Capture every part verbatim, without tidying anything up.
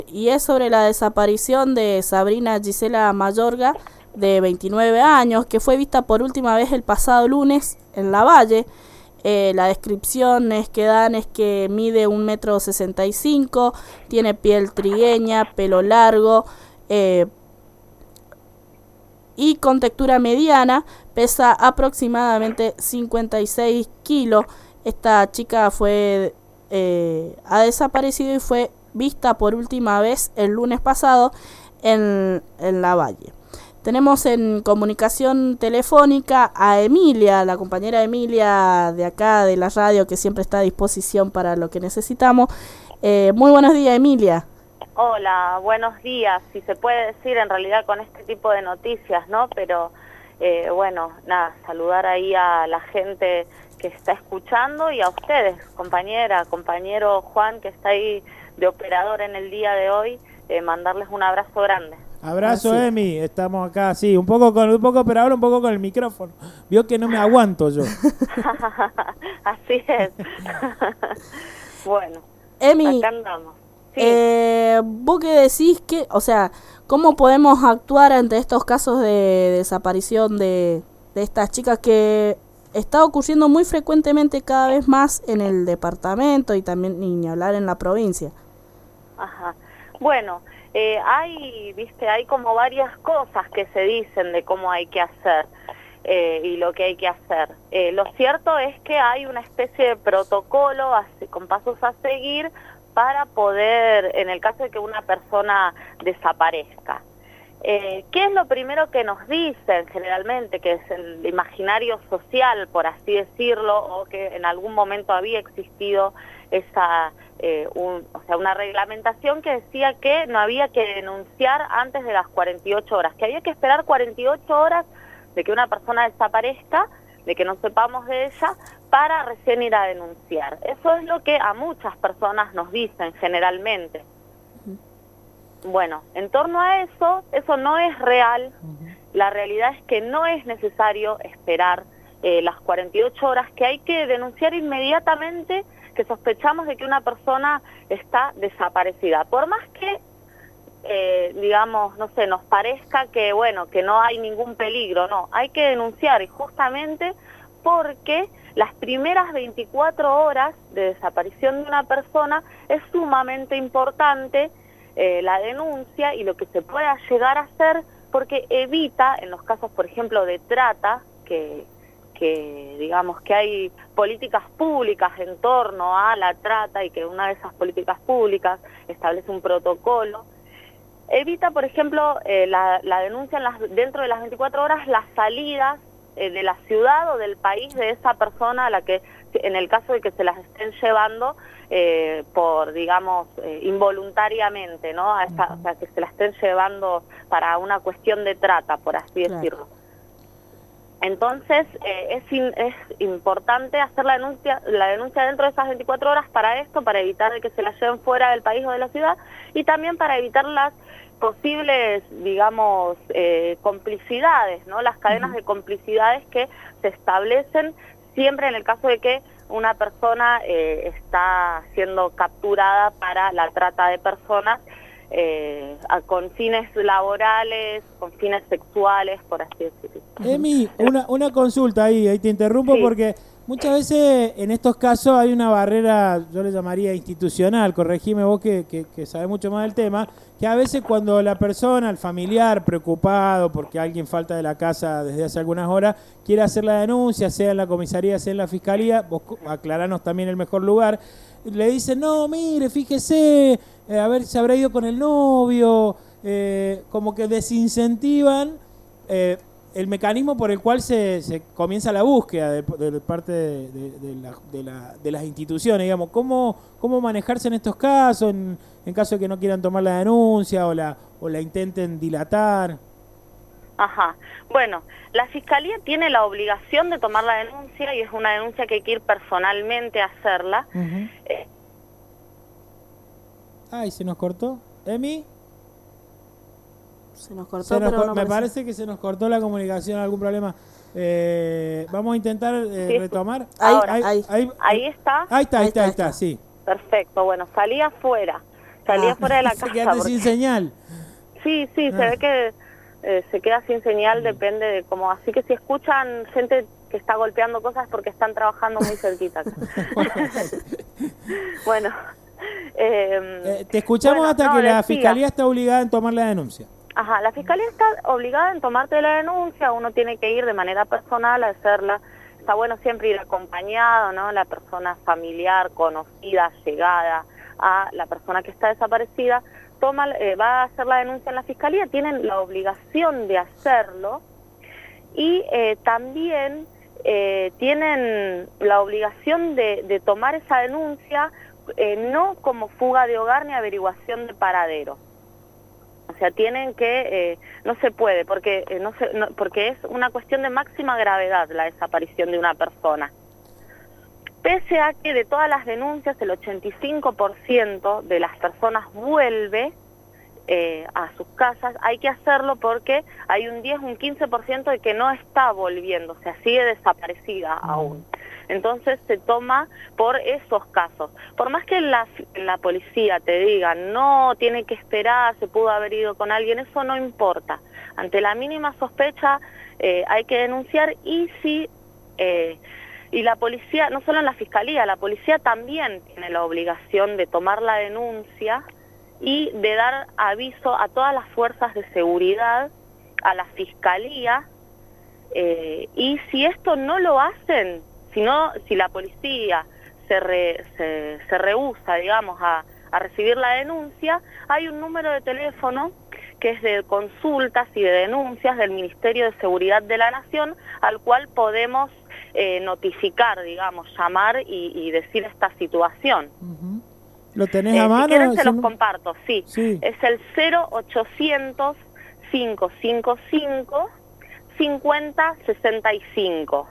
y es sobre la desaparición de Sabrina Gisela Mayorga, de veintinueve años, que fue vista por última vez el pasado lunes en Lavalle. Eh, la descripción es que dan es que mide un metro sesenta y cinco, tiene piel trigueña, pelo largo, eh, y con textura mediana, pesa aproximadamente cincuenta y seis kilos. Esta chica fue eh, ha desaparecido y fue vista por última vez el lunes pasado en, en Lavalle. Tenemos en comunicación telefónica a Emilia, la compañera Emilia de acá de la radio, que siempre está a disposición para lo que necesitamos. Eh, muy buenos días, Emilia. Hola, buenos días, si se puede decir en realidad con este tipo de noticias, ¿no? Pero eh, bueno, nada, saludar ahí a la gente que está escuchando y a ustedes, compañera, compañero Juan, que está ahí de operador en el día de hoy, eh, mandarles un abrazo grande. Abrazo, ah, sí. Emi, estamos acá, sí, un poco con un poco operador, un poco con el micrófono. Vio que no me aguanto yo. Así es. Bueno, Emi, acá andamos. Sí. Eh, vos qué decís que, o sea, ¿cómo podemos actuar ante estos casos de desaparición de, de estas chicas que está ocurriendo muy frecuentemente cada vez más en el departamento y también ni hablar en la provincia? Ajá. Bueno, eh, hay, viste, hay como varias cosas que se dicen de cómo hay que hacer eh, y lo que hay que hacer. Eh, lo cierto es que hay una especie de protocolo así, con pasos a seguir para poder, en el caso de que una persona desaparezca. Eh, ¿Qué es lo primero que nos dicen generalmente? Que es el imaginario social, por así decirlo, o que en algún momento había existido esa, eh, un, o sea, una reglamentación que decía que no había que denunciar antes de las cuarenta y ocho horas, que había que esperar cuarenta y ocho horas de que una persona desaparezca, de que no sepamos de ella, para recién ir a denunciar. Eso es lo que a muchas personas nos dicen generalmente. Bueno, en torno a eso, eso no es real. La realidad es que no es necesario esperar eh, las cuarenta y ocho horas, que hay que denunciar inmediatamente que sospechamos de que una persona está desaparecida. Por más que, eh, digamos, no sé, nos parezca que, bueno, que no hay ningún peligro, no, hay que denunciar, y justamente porque las primeras veinticuatro horas de desaparición de una persona es sumamente importante eh, la denuncia y lo que se pueda llegar a hacer, porque evita, en los casos, por ejemplo, de trata, que, que digamos que hay políticas públicas en torno a la trata y que una de esas políticas públicas establece un protocolo, evita, por ejemplo, eh, la, la denuncia en las, dentro de las veinticuatro horas, las salidas de la ciudad o del país de esa persona a la que, en el caso de que se las estén llevando eh, por, digamos, eh, involuntariamente, ¿no? A esa, o sea, que se las estén llevando para una cuestión de trata, por así Claro. decirlo. Entonces, eh, es, in, es importante hacer la denuncia, la denuncia dentro de esas veinticuatro horas para esto, para evitar que se las lleven fuera del país o de la ciudad, y también para evitar las posibles, digamos, eh, complicidades, ¿no? Las cadenas uh-huh. de complicidades que se establecen siempre en el caso de que una persona eh, está siendo capturada para la trata de personas eh, a, con fines laborales, con fines sexuales, por así decirlo. Emi, una, una consulta ahí, ahí te interrumpo sí. porque muchas veces en estos casos hay una barrera, yo le llamaría institucional, corregime vos que, que, que sabés mucho más del tema, que a veces cuando la persona, el familiar, preocupado porque alguien falta de la casa desde hace algunas horas, quiere hacer la denuncia, sea en la comisaría, sea en la fiscalía, vos aclaranos también el mejor lugar, le dicen, no, mire, fíjese, eh, a ver si habrá ido con el novio, eh, como que desincentivan eh, el mecanismo por el cual se, se comienza la búsqueda de, de, de parte de, de, de, la, de, la, de las instituciones, digamos, cómo, cómo manejarse en estos casos, en, en caso de que no quieran tomar la denuncia o la, o la intenten dilatar. Ajá, bueno, la Fiscalía tiene la obligación de tomar la denuncia y es una denuncia que hay que ir personalmente a hacerla. Uh-huh. Eh. Ay, ¿se nos cortó? ¿Emi? Se nos cortó, se nos pero cor- no me parece. parece que se nos cortó la comunicación, algún problema. Eh, vamos a intentar eh, Sí. retomar. Ahora, ahí, ahí, ahí, ahí está. Ahí está, ahí está, ahí está, está, sí. Perfecto, bueno, salí afuera. salí Ah, fuera de la se casa. quedaste porque- sin señal. Sí, sí, Ah. se ve que eh, se queda sin señal, depende de cómo. Así que si escuchan gente que está golpeando cosas porque están trabajando muy cerquita. Bueno, eh, Eh, te escuchamos bueno, hasta no, que la decía. fiscalía está obligada en tomar la denuncia. Ajá, la fiscalía está obligada en tomarte la denuncia, uno tiene que ir de manera personal a hacerla. Está bueno siempre ir acompañado, ¿no? La persona familiar, conocida, llegada a la persona que está desaparecida, toma, eh, va a hacer la denuncia en la fiscalía, tienen la obligación de hacerlo y eh, también eh, tienen la obligación de, de tomar esa denuncia eh, no como fuga de hogar ni averiguación de paradero. O sea, tienen que, eh, no se puede, porque eh, no se, no, porque es una cuestión de máxima gravedad la desaparición de una persona. Pese a que de todas las denuncias el ochenta y cinco por ciento de las personas vuelve eh, a sus casas, hay que hacerlo porque hay un diez, un quince por ciento de que no está volviendo, o sea, sigue desaparecida aún. Entonces se toma por esos casos. Por más que la, la policía te diga, no, tiene que esperar, se pudo haber ido con alguien, eso no importa. Ante la mínima sospecha eh, hay que denunciar y si... Eh, y la policía, no solo en la fiscalía, la policía también tiene la obligación de tomar la denuncia y de dar aviso a todas las fuerzas de seguridad, a la fiscalía, eh, y si esto no lo hacen, si, no, si la policía se, re, se, se rehúsa, digamos, a, a recibir la denuncia, hay un número de teléfono que es de consultas y de denuncias del Ministerio de Seguridad de la Nación, al cual podemos eh, notificar, digamos, llamar y, y decir esta situación. Uh-huh. ¿Lo tenés Eh, a mano? si quieren se los ¿Sí? comparto, sí. Sí. Es el cero ochocientos, cinco cinco cinco, cincuenta sesenta y cinco.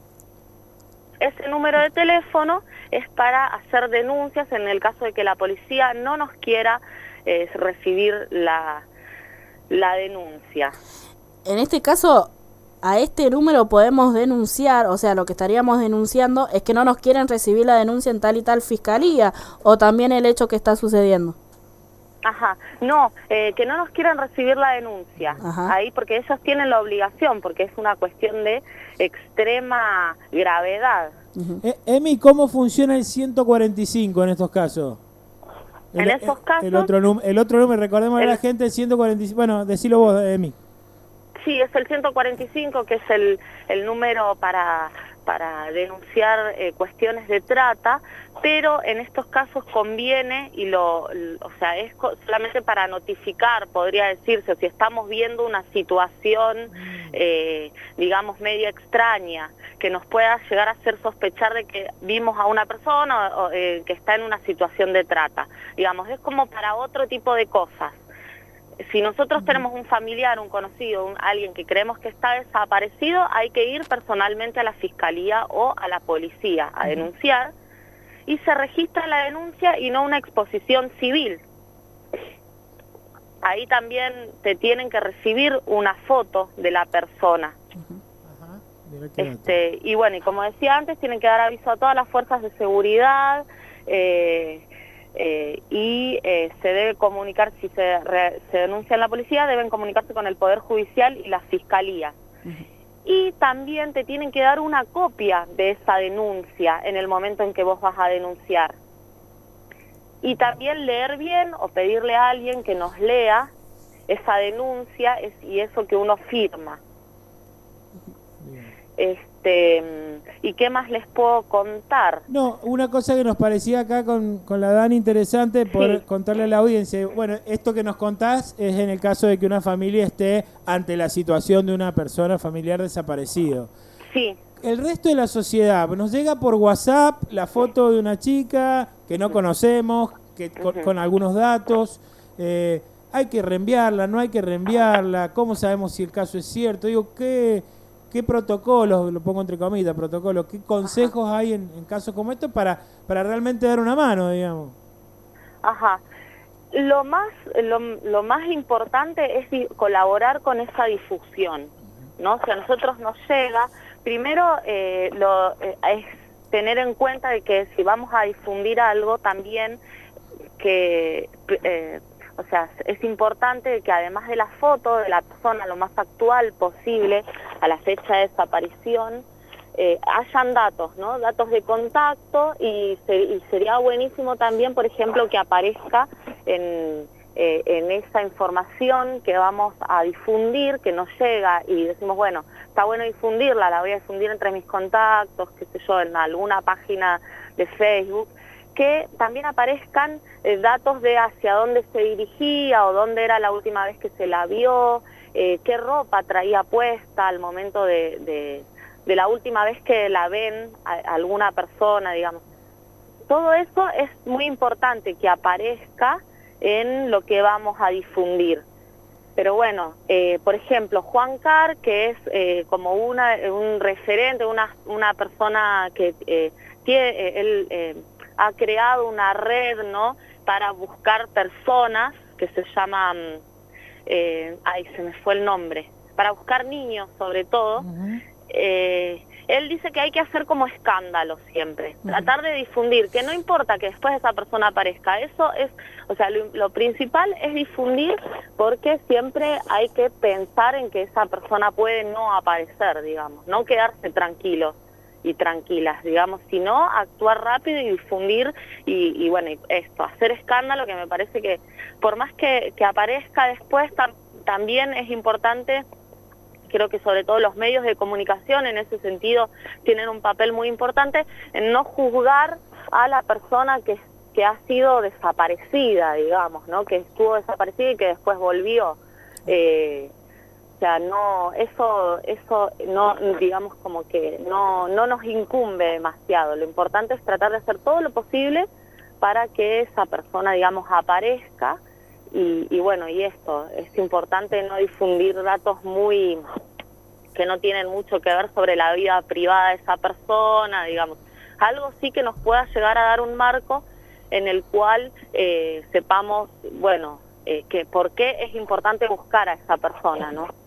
Ese número de teléfono es para hacer denuncias en el caso de que la policía no nos quiera eh, recibir la, la denuncia. En este caso, a este número podemos denunciar, o sea, lo que estaríamos denunciando es que no nos quieren recibir la denuncia en tal y tal fiscalía, o también el hecho que está sucediendo. Ajá, no, eh, que no nos quieran recibir la denuncia. Ajá. Ahí, porque ellos tienen la obligación, porque es una cuestión de extrema gravedad. Uh-huh. eh, Emi, ¿cómo funciona el ciento cuarenta y cinco en estos casos? El, en esos casos... El otro, el otro número, recordemos el, a la gente, el ciento cuarenta y cinco, bueno, decilo vos, Emi. Sí, es el ciento cuarenta y cinco, que es el, el número para... para denunciar eh, cuestiones de trata, pero en estos casos conviene, y lo, lo o sea, es solamente para notificar, podría decirse, o si estamos viendo una situación, eh, digamos, media extraña, que nos pueda llegar a hacer sospechar de que vimos a una persona o, eh, que está en una situación de trata. Digamos, es como para otro tipo de cosas. Si nosotros tenemos un familiar, un conocido, un, alguien que creemos que está desaparecido, hay que ir personalmente a la fiscalía o a la policía a denunciar, y se registra la denuncia y no una exposición civil. Ahí también te tienen que recibir una foto de la persona. Ajá. Este, y bueno, y como decía antes, tienen que dar aviso a todas las fuerzas de seguridad, eh, Eh, y eh, se debe comunicar, si se, re, se denuncia en la policía, deben comunicarse con el Poder Judicial y la Fiscalía. Uh-huh. Y también te tienen que dar una copia de esa denuncia en el momento en que vos vas a denunciar. Y también leer bien o pedirle a alguien que nos lea esa denuncia es, y eso que uno firma. Este, ¿y qué más les puedo contar? No, una cosa que nos parecía acá con, con la Dani interesante, poder sí. contarle a la audiencia. Bueno, esto que nos contás es en el caso de que una familia esté ante la situación de una persona familiar desaparecido. Sí. El resto de la sociedad, nos llega por WhatsApp la foto de una chica que no conocemos, que con, uh-huh. con algunos datos, eh, hay que reenviarla, no hay que reenviarla, ¿cómo sabemos si el caso es cierto? Digo, ¿qué... ¿Qué protocolos, lo pongo entre comillas, protocolos, qué consejos Ajá. hay en, en casos como estos para, para realmente dar una mano, digamos? Ajá. Lo más, lo, lo más importante es di- colaborar con esa difusión, ¿no? Si a nosotros nos llega, primero eh, lo, eh, es tener en cuenta de que si vamos a difundir algo, también que, eh, o sea, es importante que además de la foto de la persona lo más actual posible a la fecha de desaparición, eh, hayan datos, ¿no? Datos de contacto y, se, y sería buenísimo también, por ejemplo, que aparezca en, eh, en esa información que vamos a difundir, que nos llega y decimos, bueno, está bueno difundirla, la voy a difundir entre mis contactos, qué sé yo, en alguna página de Facebook, que también aparezcan eh, datos de hacia dónde se dirigía o dónde era la última vez que se la vio, eh, qué ropa traía puesta al momento de, de, de la última vez que la ven a, a alguna persona, digamos. Todo eso es muy importante que aparezca en lo que vamos a difundir. Pero bueno, eh, por ejemplo, Juan Carr, que es eh, como una, un referente, una, una persona que eh, tiene, eh, él eh, ha creado una red, ¿no?, para buscar personas, que se llama, eh, ay, se me fue el nombre, para buscar niños sobre todo. Uh-huh. eh, él dice que hay que hacer como escándalo siempre, uh-huh. tratar de difundir, que no importa que después esa persona aparezca, eso es, o sea, lo, lo principal es difundir, porque siempre hay que pensar en que esa persona puede no aparecer, digamos, no quedarse tranquilos y tranquilas, digamos, sino actuar rápido y difundir y, y bueno, y esto, hacer escándalo, que me parece que por más que, que aparezca después, tam, también es importante. Creo que sobre todo los medios de comunicación en ese sentido tienen un papel muy importante en no juzgar a la persona que, que ha sido desaparecida, digamos, ¿no? Que estuvo desaparecida y que después volvió. Eh, o sea, no, eso, eso no, digamos, como que no, no nos incumbe demasiado. Lo importante es tratar de hacer todo lo posible para que esa persona, digamos, aparezca. Y, y bueno, y esto, es importante no difundir datos muy que no tienen mucho que ver sobre la vida privada de esa persona, digamos. Algo sí que nos pueda llegar a dar un marco en el cual eh, sepamos, bueno, eh, que por qué es importante buscar a esa persona, ¿no?